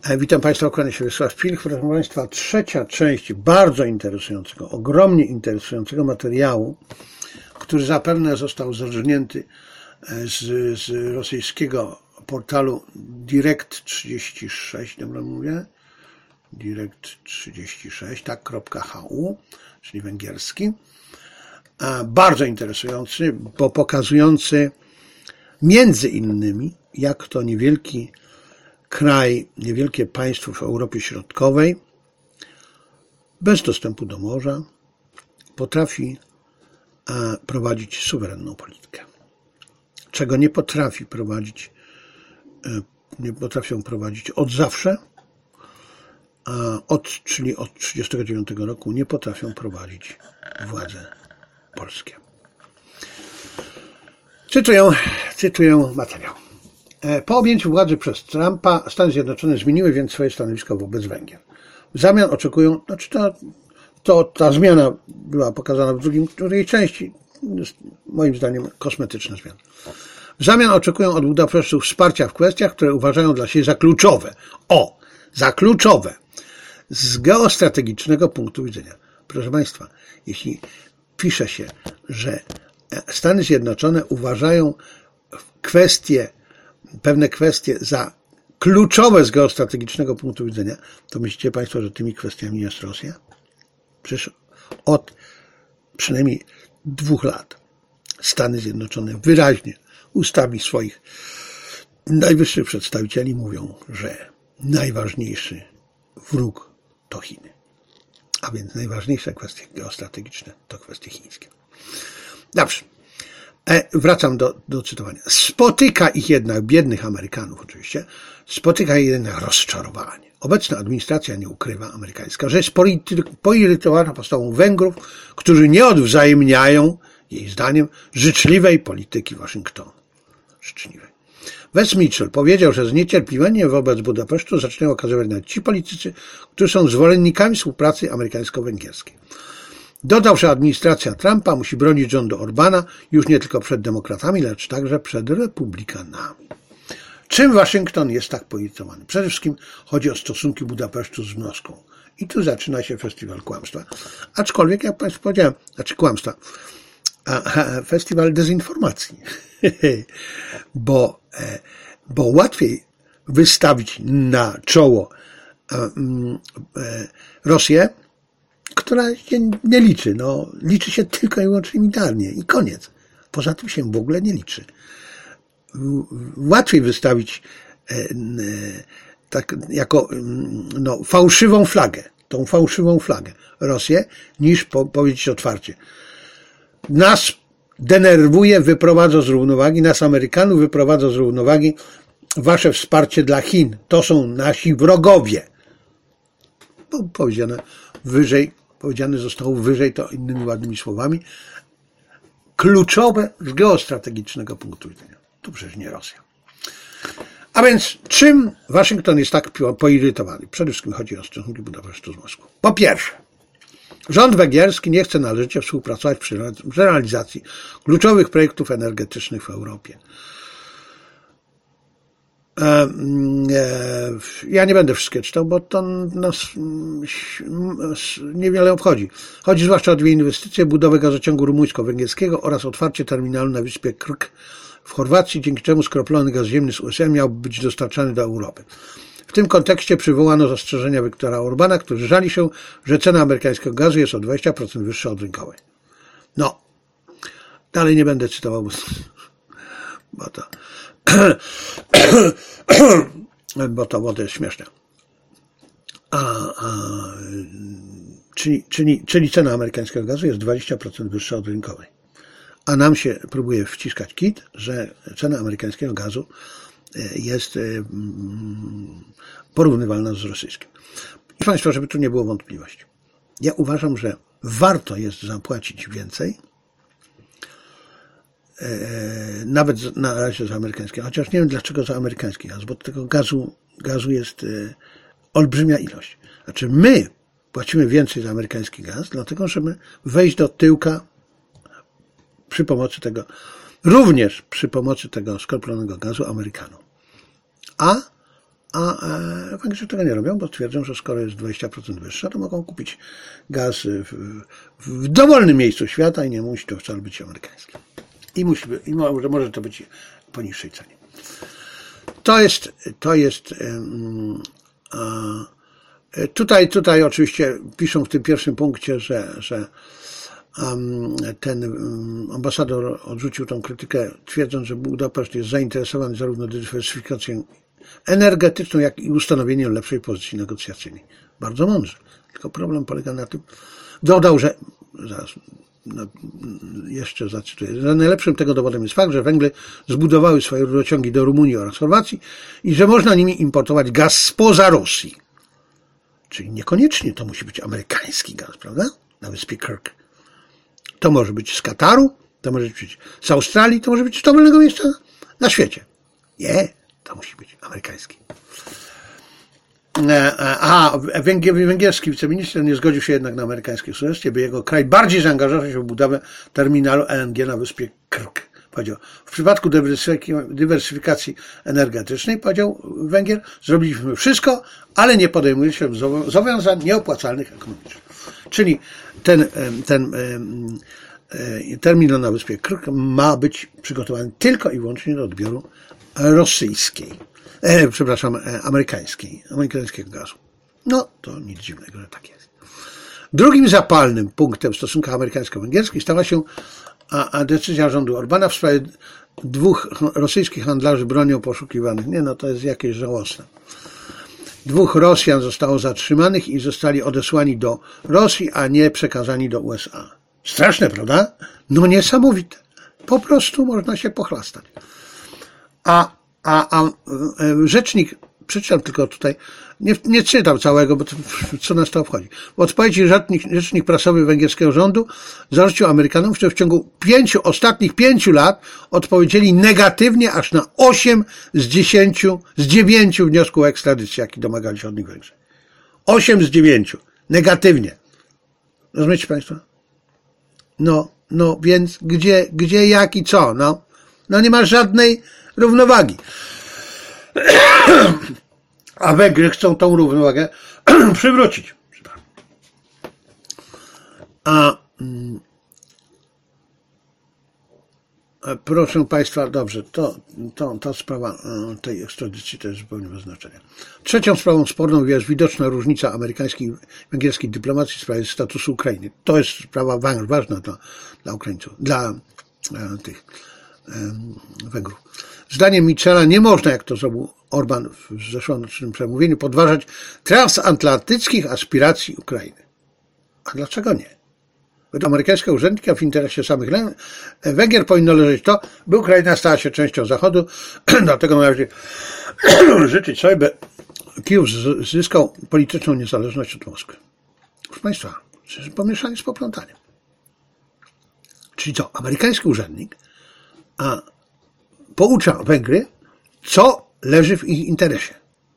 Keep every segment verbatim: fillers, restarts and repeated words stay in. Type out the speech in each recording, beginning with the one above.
Witam Państwa, kłaniam się Wiesław Pilch. Proszę Państwa, trzecia część bardzo interesującego, ogromnie interesującego materiału, który zapewne został zerżnięty z, z rosyjskiego portalu Direct trzydzieści sześć, dobrze mówię? Direct trzydzieści sześć, tak, .hu, czyli węgierski. Bardzo interesujący, bo pokazujący między innymi, jak to niewielki kraj, niewielkie państwo w Europie Środkowej, bez dostępu do morza, potrafi prowadzić suwerenną politykę. Czego nie potrafi prowadzić, nie potrafią prowadzić od zawsze, a od, czyli od tysiąc dziewięćset trzydziestego dziewiątego roku nie potrafią prowadzić władze polskie. Cytuję, cytuję materiał. Po objęciu władzy przez Trumpa Stany Zjednoczone zmieniły więc swoje stanowisko wobec Węgier. W zamian oczekują, znaczy to, to ta zmiana była pokazana w drugim, drugiej części, moim zdaniem kosmetyczna zmiana. W zamian oczekują od Budapesztu wsparcia w kwestiach, które uważają dla siebie za kluczowe. O, za kluczowe. Z geostrategicznego punktu widzenia. Proszę Państwa, jeśli pisze się, że Stany Zjednoczone uważają kwestie, pewne kwestie za kluczowe z geostrategicznego punktu widzenia, to myślicie Państwo, że tymi kwestiami jest Rosja? Przecież od przynajmniej dwóch lat Stany Zjednoczone wyraźnie ustami swoich najwyższych przedstawicieli mówią, że najważniejszy wróg to Chiny. A więc najważniejsze kwestie geostrategiczne to kwestie chińskie. Dobrze. Wracam do, do cytowania. Spotyka ich jednak, biednych Amerykanów oczywiście, spotyka ich jednak rozczarowanie. Obecna administracja nie ukrywa, amerykańska, że jest poirytowana postawą Węgrów, którzy nie odwzajemniają, jej zdaniem, życzliwej polityki Waszyngtonu. Życzliwej. Wes Mitchell powiedział, że zniecierpliwienie wobec Budapesztu zaczynają okazywać nawet ci politycy, którzy są zwolennikami współpracy amerykańsko-węgierskiej. Dodał, że administracja Trumpa musi bronić rządu Orbana już nie tylko przed demokratami, lecz także przed republikanami. Czym Waszyngton jest tak poirytowany? Przede wszystkim chodzi o stosunki Budapesztu z Moskwą. I tu zaczyna się festiwal kłamstwa. Aczkolwiek, jak Państwu powiedziałem, znaczy kłamstwa, a, a, festiwal dezinformacji. bo, bo łatwiej wystawić na czoło a, a, Rosję, która się nie liczy. No, liczy się tylko i wyłącznie militarnie i koniec. Poza tym się w ogóle nie liczy. Łatwiej wystawić e, e, tak jako no, fałszywą flagę, tą fałszywą flagę Rosję, niż po, powiedzieć otwarcie. Nas denerwuje, wyprowadza z równowagi, nas Amerykanów wyprowadza z równowagi wasze wsparcie dla Chin. To są nasi wrogowie. No, powiedziane wyżej, powiedziane zostało wyżej, to innymi ładnymi słowami, kluczowe z geostrategicznego punktu widzenia. To przecież nie Rosja. A więc czym Waszyngton jest tak poirytowany? Przede wszystkim chodzi o stosunki Budapesztu z Moskwą. Po pierwsze, rząd węgierski nie chce należycie współpracować przy realizacji kluczowych projektów energetycznych w Europie. Ja nie będę wszystkie czytał, bo to nas niewiele obchodzi. Chodzi zwłaszcza o dwie inwestycje, budowę gazociągu rumuńsko-węgierskiego oraz otwarcie terminalu na wyspie Krk w Chorwacji, dzięki czemu skroplony gaz ziemny z U S A miałby być dostarczany do Europy. W tym kontekście przywołano zastrzeżenia Viktora Orbana, który żali się, że cena amerykańskiego gazu jest o dwadzieścia procent wyższa od rynkowej. No, dalej nie będę cytował, bo, bo to bo to, bo to jest śmieszne. A, a, czyli, czyli, czyli cena amerykańskiego gazu jest dwadzieścia procent wyższa od rynkowej. A nam się próbuje wciskać kit, że cena amerykańskiego gazu jest porównywalna z rosyjskim. Proszę Państwa, żeby tu nie było wątpliwości. Ja uważam, że warto jest zapłacić więcej, nawet na razie za amerykański, chociaż nie wiem dlaczego za amerykański gaz, bo tego gazu, gazu jest olbrzymia ilość. Znaczy my płacimy więcej za amerykański gaz, dlatego żeby wejść do tyłka przy pomocy tego, również przy pomocy tego skroplonego gazu Amerykanom. A A Węgrzy tego nie robią, bo twierdzą, że skoro jest dwadzieścia procent wyższa, to mogą kupić gaz w, w dowolnym miejscu świata i nie musi to wcale być amerykański. I, musi, i może, może to być po niższej cenie. To jest, to jest um, uh, tutaj, tutaj oczywiście piszą w tym pierwszym punkcie, że, że um, ten um, ambasador odrzucił tą krytykę, twierdząc, że Budapeszt jest zainteresowany zarówno dywersyfikacją energetyczną, jak i ustanowieniem lepszej pozycji negocjacyjnej. Bardzo mądrze. Tylko problem polega na tym, dodał, że zaraz, no, jeszcze zacytuję, że najlepszym tego dowodem jest fakt, że Węgry zbudowały swoje rurociągi do Rumunii oraz Chorwacji i że można nimi importować gaz spoza Rosji. Czyli niekoniecznie to musi być amerykański gaz, prawda? Na wyspie Kirk. To może być z Kataru, to może być z Australii, to może być z dowolnego miejsca na świecie. Nie. To musi być amerykański. A węgierski wiceminister nie zgodził się jednak na amerykańskie sugestie, by jego kraj bardziej zaangażował się w budowę terminalu L N G na wyspie Krk. Powiedział, w przypadku dywersyfikacji energetycznej, powiedział Węgier, zrobiliśmy wszystko, ale nie podejmuje się zobowiązań nieopłacalnych ekonomicznie. Czyli ten, ten terminal na wyspie Krk ma być przygotowany tylko i wyłącznie do odbioru rosyjskiej, e, przepraszam, e, amerykańskiej, amerykańskiego gazu. No, to nic dziwnego, że tak jest. Drugim zapalnym punktem w stosunkach amerykańsko-węgierskich stała się a, a decyzja rządu Orbana w sprawie dwóch rosyjskich handlarzy bronią poszukiwanych. Nie, no to jest jakieś żałosne. Dwóch Rosjan zostało zatrzymanych i zostali odesłani do Rosji, a nie przekazani do U S A. Straszne, prawda? No niesamowite. Po prostu można się pochlastać. A, a, a rzecznik, przeczytam tylko tutaj, nie, nie czytam całego, bo to, co nas to obchodzi. W odpowiedzi rzecznik, rzecznik prasowy węgierskiego rządu zarzucił Amerykanom, że w ciągu pięciu, ostatnich pięciu lat odpowiedzieli negatywnie aż na osiem z dziesięciu, z dziewięciu wniosków o ekstradycję, jaki domagali się od nich Węgrzy. Osiem z dziewięciu. Negatywnie. Rozumiecie Państwo? No, no, więc gdzie, gdzie, jak i co? No, no nie ma żadnej równowagi. A Węgry chcą tą równowagę przywrócić. A proszę Państwa, dobrze, to, to, ta sprawa tej ekstradycji to jest zupełnie bez znaczenia. Trzecią sprawą sporną jest widoczna różnica amerykańskiej i węgierskiej dyplomacji w sprawie statusu Ukrainy. To jest sprawa ważna dla, dla Ukraińców, dla e, tych e, Węgrów. Zdaniem Michela nie można, jak to zrobił Orban w zeszłorocznym przemówieniu, podważać transatlantyckich aspiracji Ukrainy. A dlaczego nie? Według amerykańskiego urzędnika w interesie samych Węgier powinno leżeć to, by Ukraina stała się częścią Zachodu, dlatego należy życzyć sobie, by Kijów zyskał polityczną niezależność od Moskwy. Proszę Państwa, to jest pomieszanie z poplątaniem. Czyli co? Amerykański urzędnik a poucza Węgry, co leży w ich interesie.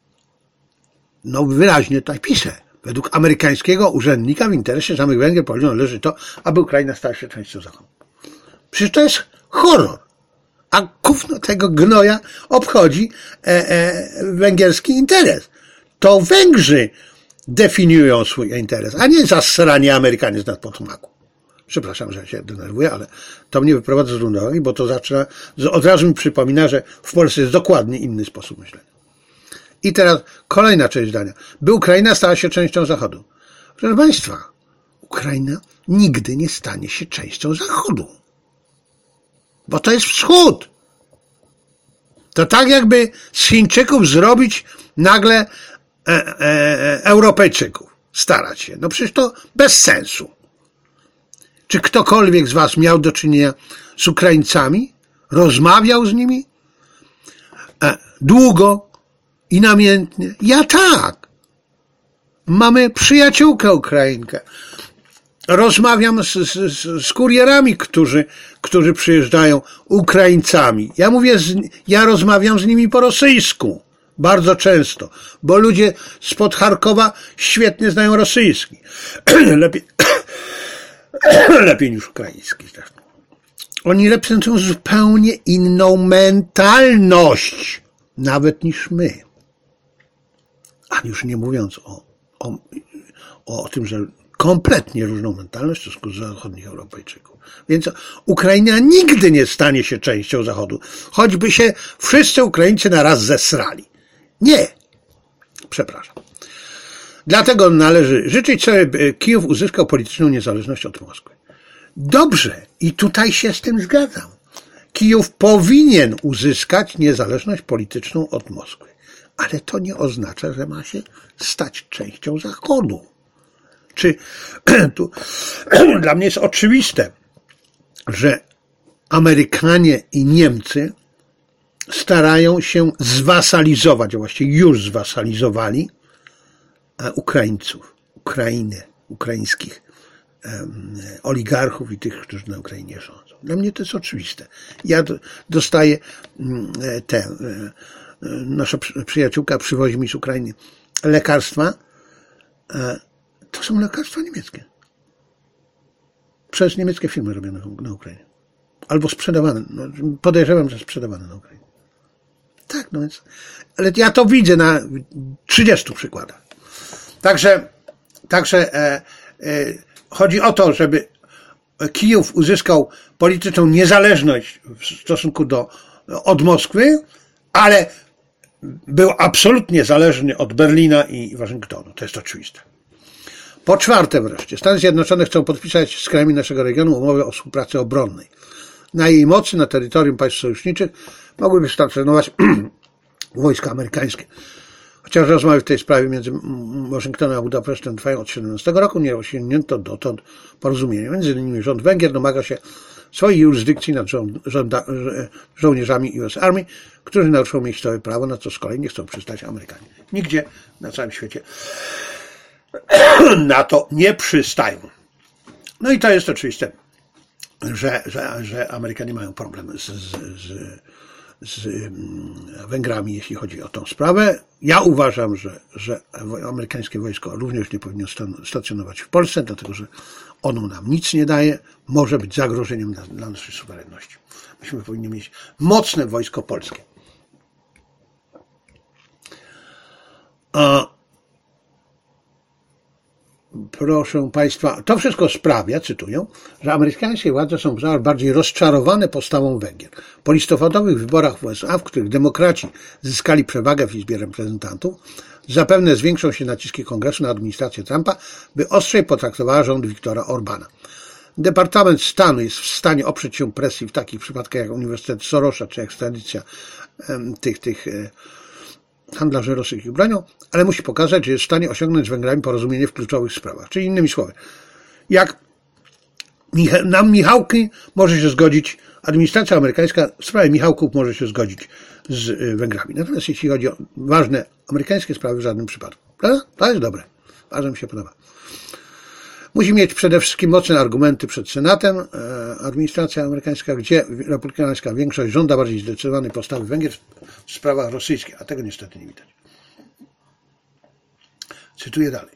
No wyraźnie tak pisze. Według amerykańskiego urzędnika w interesie samych Węgier powinno leżeć to, aby Ukraina stała się częścią Zachodu. Przecież to jest horror. A gówno tego gnoja obchodzi e, e, węgierski interes. To Węgrzy definiują swój interes, a nie zasranie Amerykanie z nad potomaku. Przepraszam, że się denerwuję, ale to mnie wyprowadza z równowagi, bo to zaczyna, od razu mi przypomina, że w Polsce jest dokładnie inny sposób myślenia. I teraz kolejna część zdania. By Ukraina stała się częścią Zachodu. Proszę Państwa, Ukraina nigdy nie stanie się częścią Zachodu. Bo to jest wschód. To tak jakby z Chińczyków zrobić nagle e, e, Europejczyków. Starać się. No przecież to bez sensu. Czy ktokolwiek z Was miał do czynienia z Ukraińcami? Rozmawiał z nimi? E, długo i namiętnie? Ja tak. Mamy przyjaciółkę Ukrainkę. Rozmawiam z, z, z kurierami, którzy, którzy przyjeżdżają, Ukraińcami. Ja mówię, z, ja rozmawiam z nimi po rosyjsku. Bardzo często. Bo ludzie spod Charkowa świetnie znają rosyjski. Lepiej, lepiej niż ukraiński. Oni reprezentują zupełnie inną mentalność. Nawet niż my. już nie mówiąc o, o, o tym, że kompletnie różną mentalność w stosunku do zachodnich Europejczyków. Więc Ukraina nigdy nie stanie się częścią Zachodu, choćby się wszyscy Ukraińcy naraz zesrali. Nie. Przepraszam. Dlatego należy życzyć sobie, by Kijów uzyskał polityczną niezależność od Moskwy. Dobrze. I tutaj się z tym zgadzam. Kijów powinien uzyskać niezależność polityczną od Moskwy. Ale to nie oznacza, że ma się stać częścią Zachodu. Czy tu, dla mnie jest oczywiste, że Amerykanie i Niemcy starają się zwasalizować, a właściwie już zwasalizowali Ukraińców, Ukrainy, ukraińskich um, oligarchów i tych, którzy na Ukrainie rządzą. Dla mnie to jest oczywiste. Ja dostaję te, nasza przyjaciółka przywozi mi z Ukrainy lekarstwa. To są lekarstwa niemieckie. Przez niemieckie firmy robione na Ukrainie. Albo sprzedawane. No, podejrzewam, że sprzedawane na Ukrainie. Tak, no więc. Ale ja to widzę na trzydziestu przykładach. Także, także e, e, chodzi o to, żeby Kijów uzyskał polityczną niezależność w stosunku do, od Moskwy, ale był absolutnie zależny od Berlina i Waszyngtonu. To jest oczywiste. Po czwarte wreszcie, Stany Zjednoczone chcą podpisać z krajami naszego regionu umowę o współpracy obronnej. Na jej mocy, na terytorium państw sojuszniczych mogłyby stacjonować wojska amerykańskie. Chociaż rozmowy w tej sprawie między Waszyngtonem a Budapesztem trwają od siedemnastego roku, nie osiągnięto dotąd porozumienia. Między innymi rząd Węgier domaga się swojej jurysdykcji nad żo- żołda- żołnierzami U S Army, którzy naruszą miejscowe prawo, na co z kolei nie chcą przystać Amerykanie. Nigdzie na całym świecie na to nie przystają. No i to jest oczywiste, że, że, że Amerykanie mają problem z, z, z, z Węgrami, jeśli chodzi o tą sprawę. Ja uważam, że, że amerykańskie wojsko również nie powinno stacjonować w Polsce, dlatego że ono nam nic nie daje, może być zagrożeniem dla, dla naszej suwerenności. Myśmy powinni mieć mocne wojsko polskie. A proszę Państwa, to wszystko sprawia, cytuję, że amerykańskie władze są coraz bardziej rozczarowane postawą Węgier. Po listopadowych wyborach w U S A, w których demokraci zyskali przewagę w Izbie Reprezentantów, zapewne zwiększą się naciski Kongresu na administrację Trumpa, by ostrzej potraktowała rząd Viktora Orbana. Departament Stanu jest w stanie oprzeć się presji w takich przypadkach jak Uniwersytet Sorosza czy ekstradycja em, tych, tych e, handlarzy rosyjskich bronią, ale musi pokazać, że jest w stanie osiągnąć z Węgrami porozumienie w kluczowych sprawach. Czyli innymi słowy, jak Micha- na Michałki może się zgodzić, administracja amerykańska w sprawie Michałków może się zgodzić z Węgrami. Natomiast jeśli chodzi o ważne amerykańskie sprawy, w żadnym przypadku. Prawda? To jest dobre. Bardzo mi się podoba. Musi mieć przede wszystkim mocne argumenty przed Senatem. Administracja amerykańska, gdzie republikańska większość żąda bardziej zdecydowanej postawy Węgier w sprawach rosyjskich, a tego niestety nie widać. Cytuję dalej.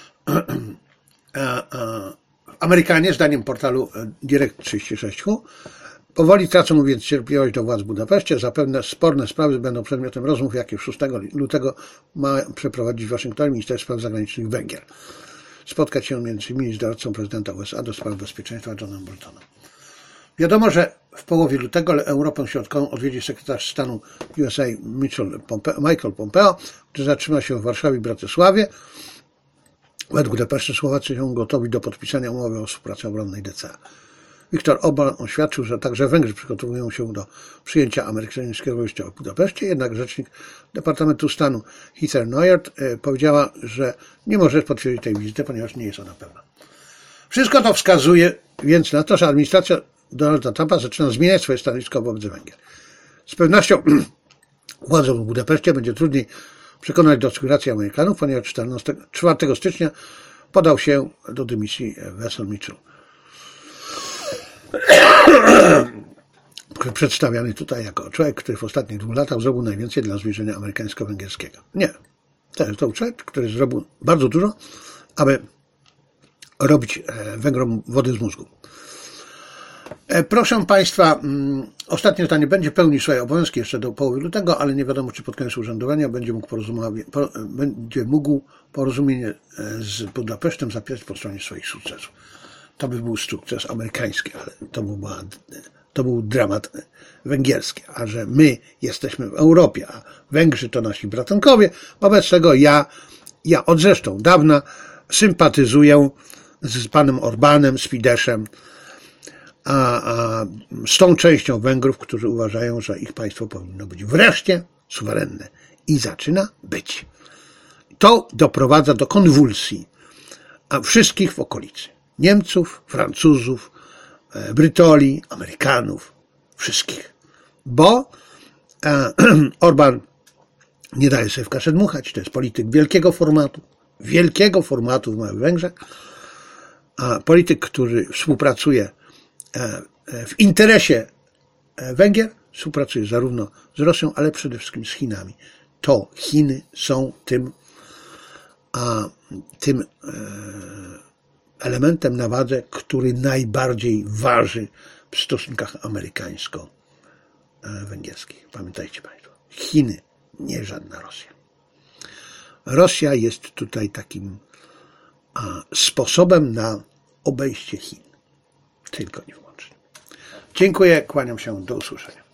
Amerykanie, zdaniem portalu Direct trzydzieści sześć Q, powoli tracą więc cierpliwość do władz w Budapeszcie. Zapewne sporne sprawy będą przedmiotem rozmów, jakie szóstego lutego ma przeprowadzić w Waszyngtonie minister spraw zagranicznych Węgier. Spotkać się między innymi z doradcą prezydenta U S A do spraw bezpieczeństwa Johnem Boltonem. Wiadomo, że w połowie lutego Europę Środkową odwiedzi sekretarz stanu U S A Michael Pompeo, który zatrzyma się w Warszawie i Bratysławie. Według Depeszczy Słowacy są gotowi do podpisania umowy o współpracy obronnej D C A. Viktor Orbán oświadczył, że także Węgrzy przygotowują się do przyjęcia amerykańskiego wojska w Budapeszcie, jednak rzecznik Departamentu Stanu Heather Nauert powiedziała, że nie może potwierdzić tej wizyty, ponieważ nie jest ona pewna. Wszystko to wskazuje więc na to, że administracja Donalda Trumpa zaczyna zmieniać swoje stanowisko wobec Węgier. Z pewnością władzom w Budapeszcie będzie trudniej przekonać do współpracy Amerykanów, ponieważ czwartego stycznia podał się do dymisji Wessel Mitchell. Przedstawiany tutaj jako człowiek, który w ostatnich dwóch latach zrobił najwięcej dla zbliżenia amerykańsko-węgierskiego. Nie. To jest to człowiek, który zrobił bardzo dużo, aby robić Węgrom wody z mózgu. Proszę Państwa, ostatnie zdanie. Będzie pełnił swoje obowiązki jeszcze do połowy lutego, ale nie wiadomo, czy pod koniec urzędowania będzie mógł porozumienie, będzie mógł porozumienie z Budapesztem zapisać po stronie swoich sukcesów. To by był sukces amerykański, ale to, był, to był dramat węgierski. A że my jesteśmy w Europie, a Węgrzy to nasi bratankowie, wobec tego ja, ja od zresztą dawna sympatyzuję z panem Orbánem, z Fideszem, A, a z tą częścią Węgrów, którzy uważają, że ich państwo powinno być wreszcie suwerenne. I zaczyna być. To doprowadza do konwulsji a wszystkich w okolicy. Niemców, Francuzów, Brytoli, Amerykanów, wszystkich. Bo e, Orbán nie daje sobie w kaszę dmuchać. To jest polityk wielkiego formatu. Wielkiego formatu w Małych Węgrzech. A polityk, który współpracuje w interesie Węgier, współpracuje zarówno z Rosją, ale przede wszystkim z Chinami. To Chiny są tym, a, tym elementem na wadze, który najbardziej waży w stosunkach amerykańsko-węgierskich. Pamiętajcie Państwo, Chiny, nie żadna Rosja. Rosja jest tutaj takim a, sposobem na obejście Chin. Tylko nie wyłącznie. Dziękuję, kłaniam się, do usłyszenia.